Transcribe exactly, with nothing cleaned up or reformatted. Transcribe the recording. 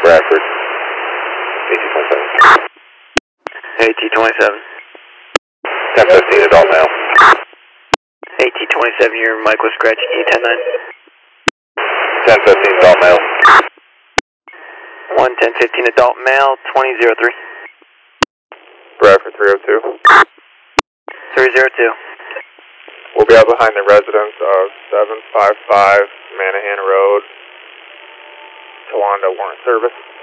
Bradford. A T twenty-seven. A T twenty-seven. ten fifteen adult male. A T twenty-seven, you're Michael Scratch, E ten nine. ten fifteen adult male. one ten fifteen adult male, twenty oh three. Bradford three oh two. three oh two. We'll be out behind the residence of seven five five Manahan Road, Towanda Warrant Service.